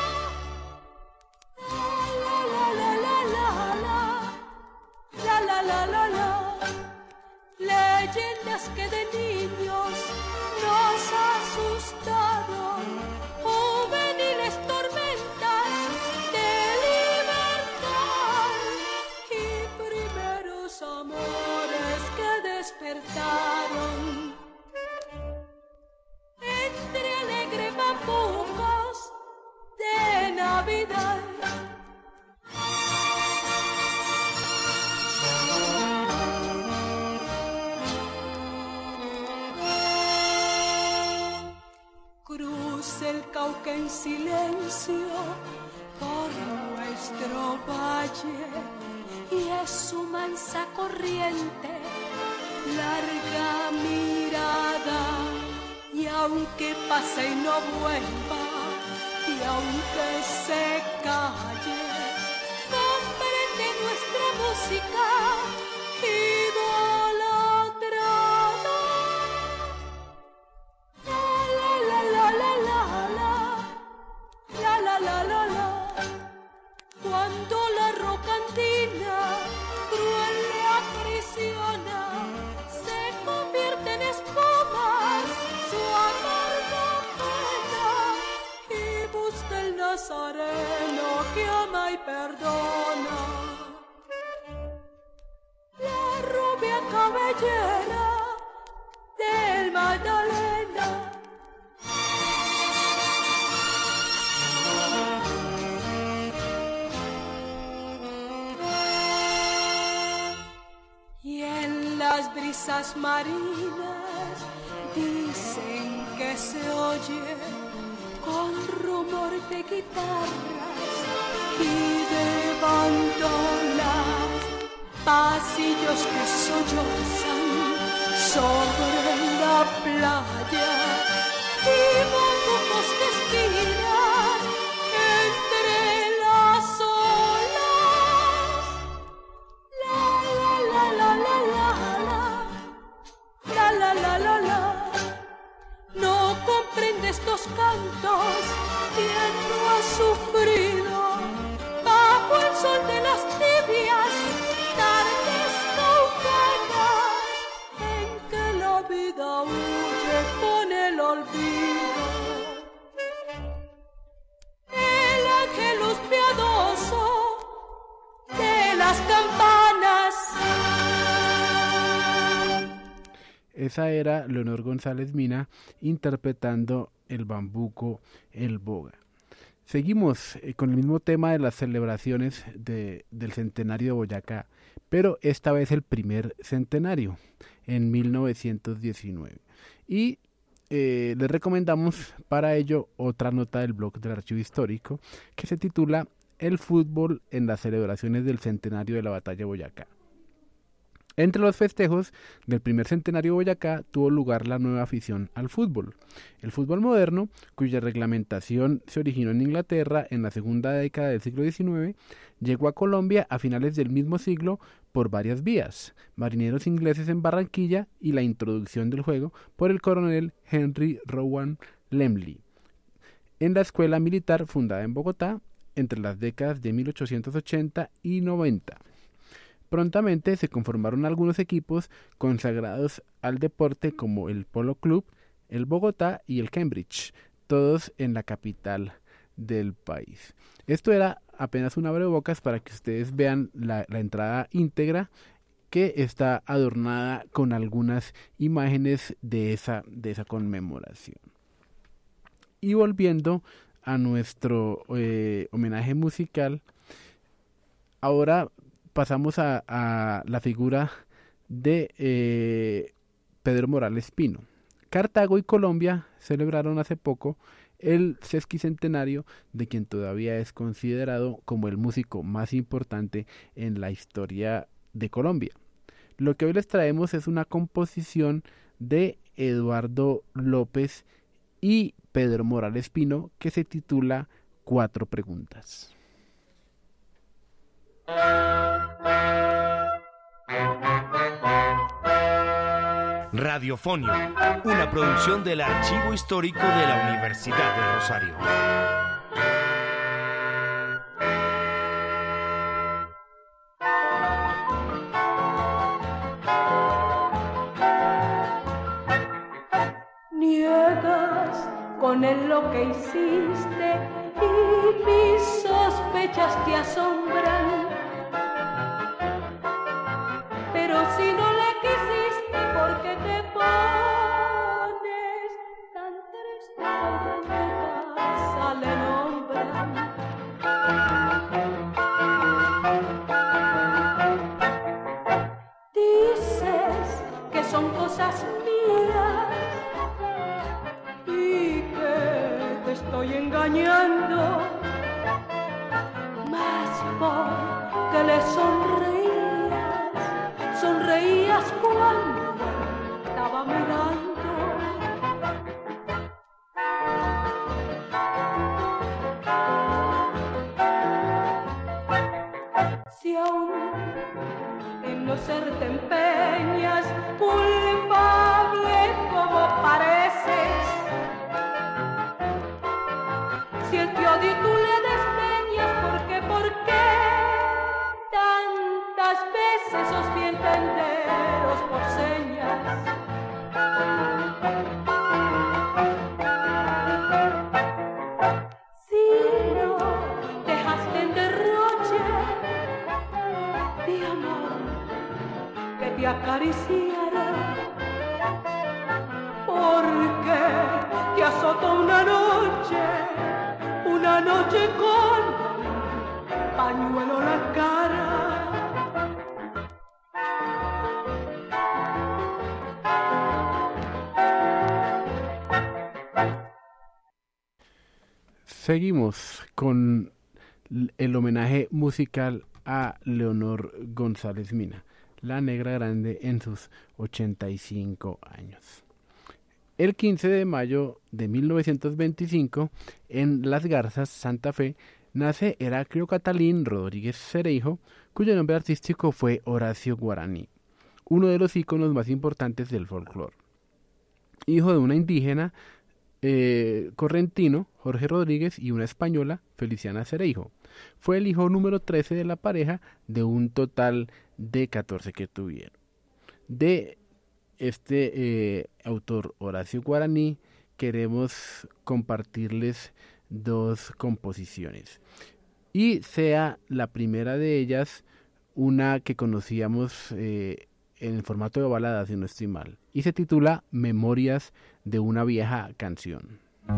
Leyendas que de niños nos asustaron, juveniles tormentas de libertad y primeros amores que despertaron entre alegres bambucos de Navidad. Cruza el Cauca en silencio por nuestro valle y es su mansa corriente, larga mirada, y aunque pase y no vuelva, y aunque se calle, comprende nuestra música idolatrada. Cuando la roca andina cruel le playera del Magdalena. Y en las brisas marinas dicen que se oye con rumor de guitarras y de bandolas, pasillos que sollozan sobre la playa y bambúcos que estiran entre las olas. La la la la la la la la la la. No comprende estos cantos, quien no ha sufrido bajo el sol de las tibias tardes caucanas en que la vida huye con el olvido. El ángelus piadoso de las campanas. Esa era Leonor González Mina interpretando el bambuco, el boga. Seguimos con el mismo tema de las celebraciones del centenario de Boyacá, pero esta vez el primer centenario, en 1919. Y les recomendamos para ello otra nota del blog del Archivo Histórico que se titula El fútbol en las celebraciones del centenario de la batalla de Boyacá. Entre los festejos del primer centenario de Boyacá tuvo lugar la nueva afición al fútbol. El fútbol moderno, cuya reglamentación se originó en Inglaterra en la segunda década del siglo XIX, llegó a Colombia a finales del mismo siglo por varias vías: marineros ingleses en Barranquilla y la introducción del juego por el coronel Henry Rowan Lemley en la escuela militar fundada en Bogotá entre las décadas de 1880 y 90. Prontamente se conformaron algunos equipos consagrados al deporte como el Polo Club, el Bogotá y el Cambridge, todos en la capital del país. Esto era apenas un abrebocas para que ustedes vean la entrada íntegra, que está adornada con algunas imágenes de esa conmemoración. Y volviendo a nuestro homenaje musical, ahora pasamos a la figura de Pedro Morales Pino. Cartago y Colombia celebraron hace poco el sesquicentenario de quien todavía es considerado como el músico más importante en la historia de Colombia. Lo que hoy les traemos es una composición de Eduardo López y Pedro Morales Pino que se titula 4 preguntas. Radiofonio, una producción del Archivo Histórico de la Universidad de Rosario. Niegas con él lo que hiciste y mis sospechas te asombran. Pero si no le quisiste, ¿por qué te pones tan triste cuando en tu casa le nombran? Dices que son cosas mías y que te estoy engañando, más porque le sonreías cuando estaba mirando. Si aún en no ser te empeñas, culpable como pareces, si el te odio y tú le desdeñas, ¿por qué tantas veces os vi entenderos por señas? Si no dejaste en derroche de amor que te acariciara, porque te azotó una noche con pañuelo la cara. Seguimos con el homenaje musical a Leonor González Mina, la Negra Grande, en sus 85 años. El 15 de mayo de 1925, en Las Garzas, Santa Fe, nace Heraclio Catalín Rodríguez Cereijo, cuyo nombre artístico fue Horacio Guaraní, uno de los íconos más importantes del folclore. Hijo de una indígena correntino, Jorge Rodríguez, y una española, Feliciana Cereijo. Fue el hijo número 13 de la pareja, de un total de 14 que tuvieron. De este autor, Horacio Guaraní, queremos compartirles dos composiciones. Y sea la primera de ellas una que conocíamos en formato de balada, si no estoy mal, y se titula Memorias de una vieja canción.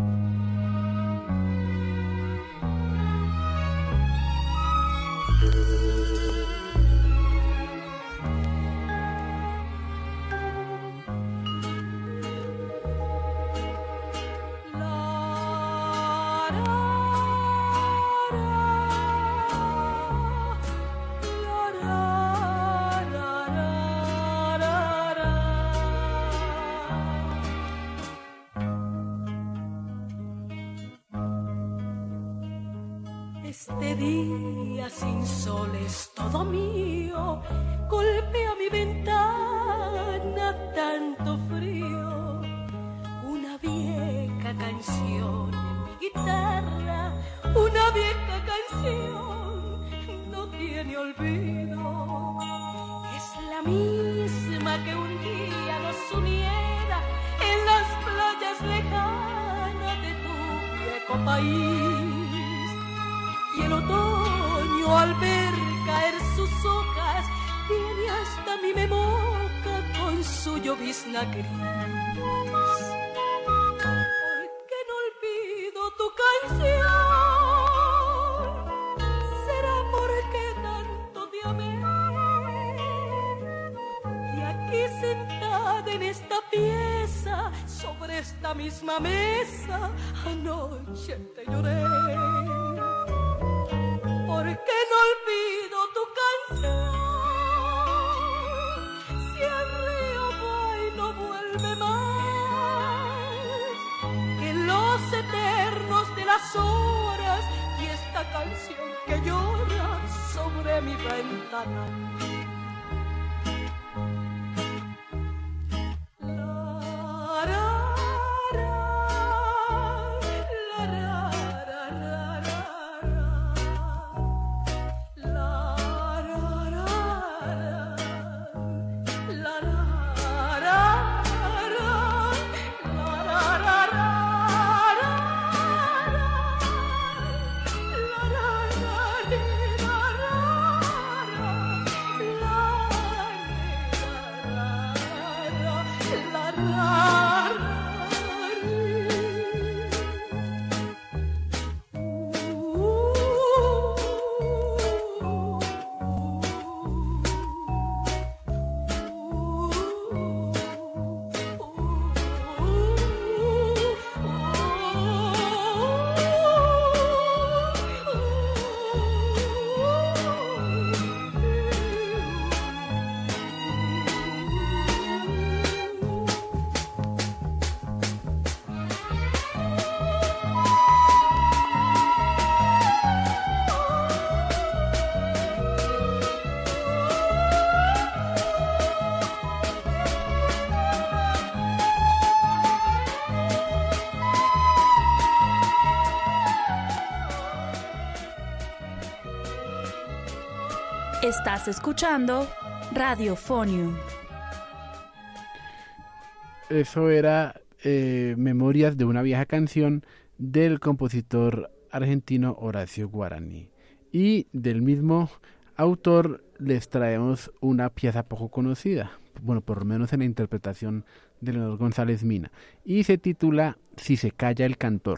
Este día sin sol es todo mío, golpea mi ventana tanto frío. Una vieja canción en mi guitarra, una vieja canción, no tiene olvido. Es la misma que un día nos uniera en las playas lejanas de tu viejo país. Y el otoño al ver caer sus hojas tiene hasta mi memoria con su llovizna gris. ¿Por qué no olvido tu canción? ¿Será porque tanto te amé? Y aquí sentada en esta pieza, sobre esta misma mesa, anoche te lloré. ¿Por qué no olvido tu canción? Si el río va y no vuelve más, que los eternos de las horas y esta canción que llora sobre mi ventana. Estás escuchando Radiofonium. Eso era Memorias de una vieja canción del compositor argentino Horacio Guaraní. Y del mismo autor les traemos una pieza poco conocida, bueno, por lo menos en la interpretación de Leonor González Mina, y se titula Si se calla el cantor.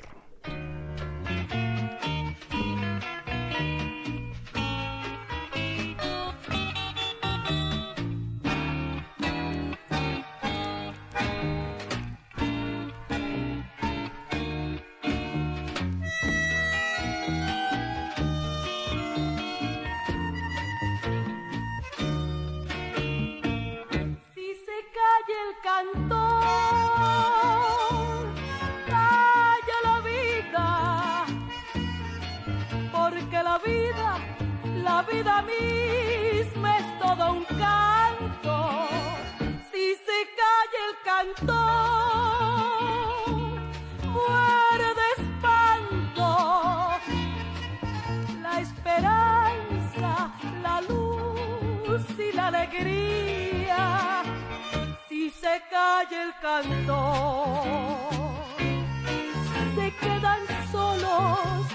La vida misma es todo un canto. Si se calla el cantor, muere de espanto. La esperanza, la luz y la alegría. Si se calla el cantor, se quedan solos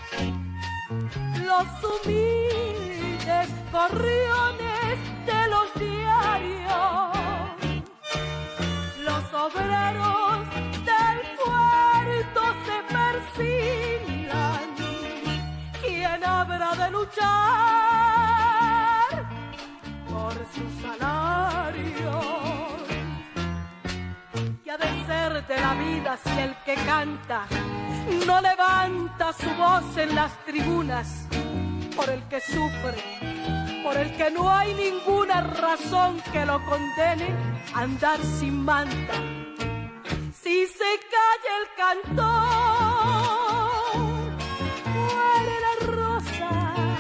los humildes gorriones de los diarios, los obreros del puerto se persignan. ¿Quién habrá de luchar por su salario? ¿Qué ha de ser de la vida si el que canta no levanta su voz en las tribunas? Por el que sufre, por el que no hay ninguna razón que lo condene a andar sin manta. Si se calla el cantor, muere la rosa.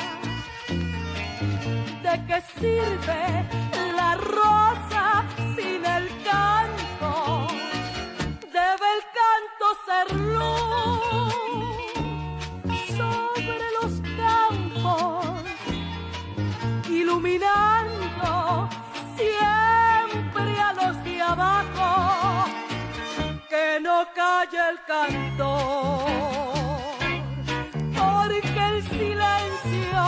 ¿De qué sirve la rosa sin el canto? Debe el canto ser luz sobre los campos, iluminando siempre a los de abajo. Que no calle el cantor, porque el silencio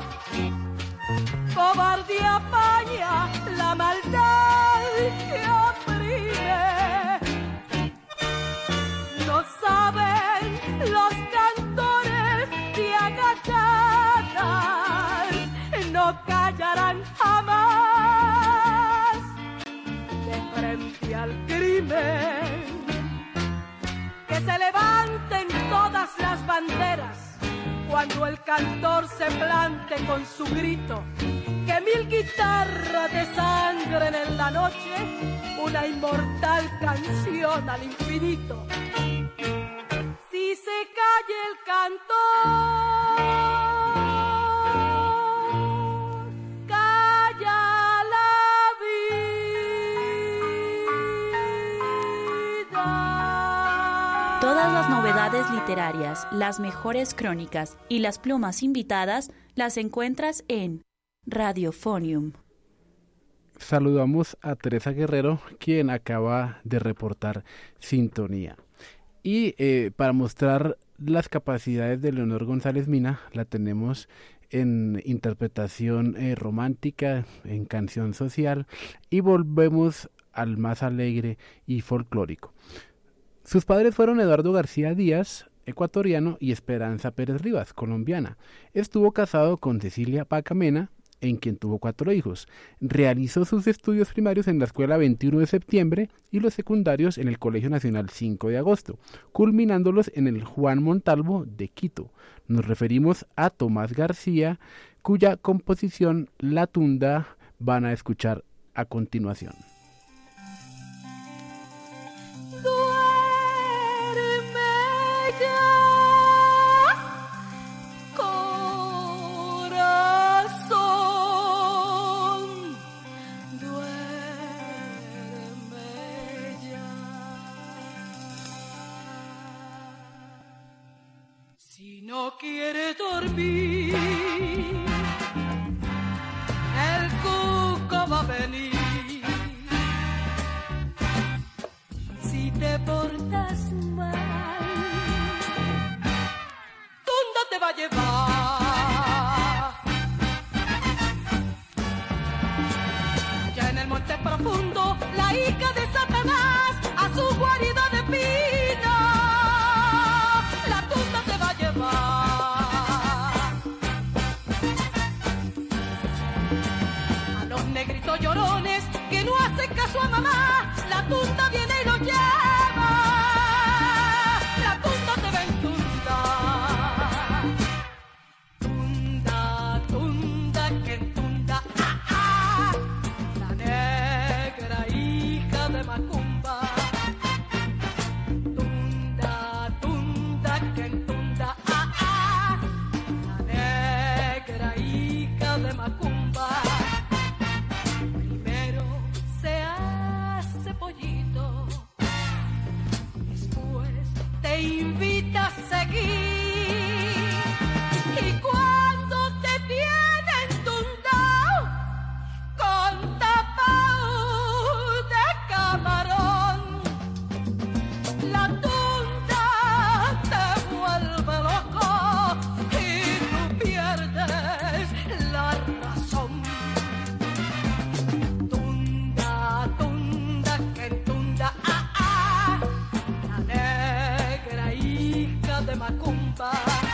cobarde apaña la maldad que oprime. No saben los cantores de agachadas, no callarán jamás de frente al crimen. Que se levanten todas las banderas cuando el cantor se plante con su grito. Que 1000 guitarras desangren en la noche una inmortal canción al infinito. Si se calla el cantor, calla la vida. Todas las novedades literarias, las mejores crónicas y las plumas invitadas las encuentras en Radiofonium. Saludamos a Teresa Guerrero, quien acaba de reportar sintonía. Y para mostrar las capacidades de Leonor González Mina, la tenemos en interpretación romántica, en canción social, y volvemos al más alegre y folclórico. Sus padres fueron Eduardo García Díaz, ecuatoriano, y Esperanza Pérez Rivas, colombiana. Estuvo casado con Cecilia Pacamena, en quien tuvo 4 hijos. Realizó sus estudios primarios en la Escuela 21 de Septiembre y los secundarios en el Colegio Nacional 5 de Agosto, culminándolos en el Juan Montalvo de Quito. Nos referimos a Tomás García, cuya composición La Tunda van a escuchar a continuación. No quiere dormir, el cuco va a venir. Si te portas mal, ¿dónde te va a llevar? profundo, la hija de Satanás, a su guarida de pino, la tunda te va a llevar. A los negritos llorones que no hacen caso a mamá, la tunda viene y los lleva. La tunda te va a entundar. Tunda, tunda, que entunda, la negra hija de Macumba. Tunda, tunda, que entunda, la negra hija de Macumba. Primero se hace pollito, después te invita a seguir, y cuando te tienen tundao con tapao de camarón, la tunda te vuelve loco y tú pierdes la razón. Tunda, tunda, que tunda, la negra hija de Macumba.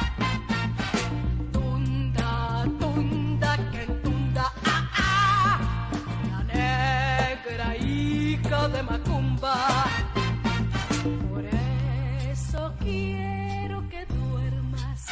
Tunda, tunda, que tunda, la negra hija de Macumba. Por eso quiero que duermas,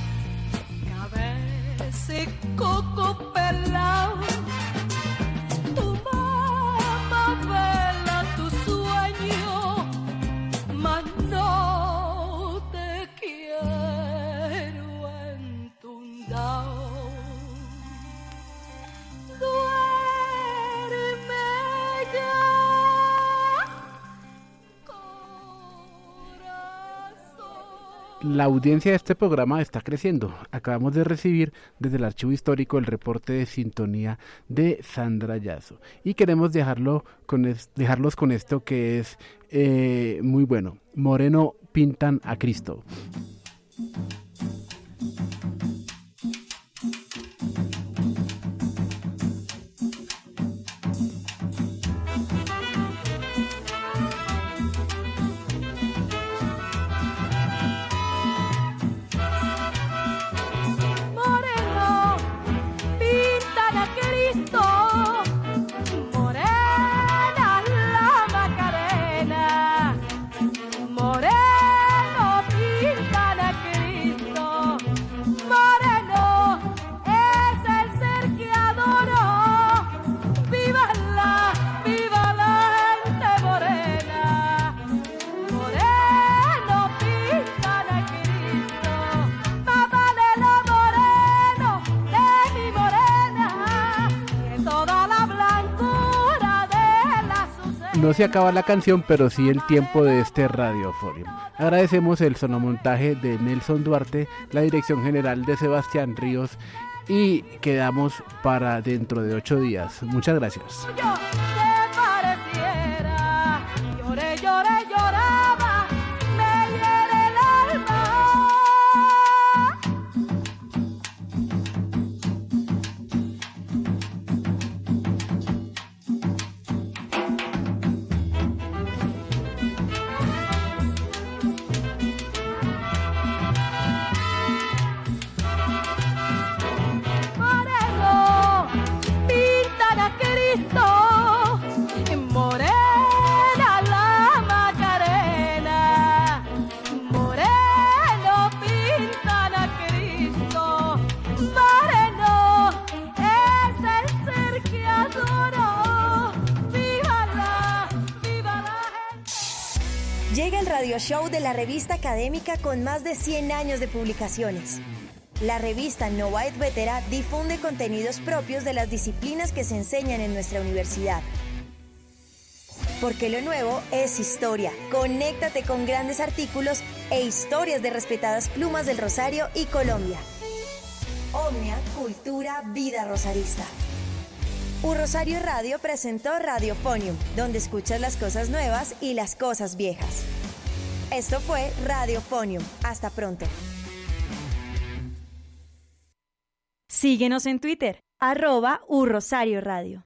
cabeza y coco pelao. Tu mamá vela tu sueño, mas no te quiero entundao. Duerme ya, La audiencia de este programa está creciendo. Acabamos de recibir desde el Archivo Histórico el reporte de sintonía de Sandra Yazo. Y queremos dejarlos con esto que es muy bueno. Moreno pintan a Cristo. moreno, pintan a Cristo, morena la Macarena, moreno, pintan a Cristo, moreno, es el ser que adoro, viva la gente morena, moreno, pintan a Cristo, papá de lo moreno, de mi morena, que toda la blancura de la Azucena. No se acaba la canción, pero sí el tiempo de este radioforum. Agradecemos el sonomontaje de Nelson Duarte, la dirección general de Sebastián Ríos, y quedamos para dentro de 8 días. Muchas gracias. Yo te pareciera, lloré, lloré, lloraba, me hiere el alma. Moreno, pintan a Cristo, morena la Macarena, moreno, pintan a Cristo, moreno, es el ser que adoro, viva la gente. Llega el radio show de la revista académica con más de 100 años de publicaciones. La revista Nova et Vetera difunde contenidos propios de las disciplinas que se enseñan en nuestra universidad. Porque lo nuevo es historia. Conéctate con grandes artículos e historias de respetadas plumas del Rosario y Colombia. Omnia, cultura, vida rosarista. Un Rosario Radio presentó Radiofonium, donde escuchas las cosas nuevas y las cosas viejas. Esto fue Radiofonium. Hasta pronto. Síguenos en Twitter, @urrosarioradio.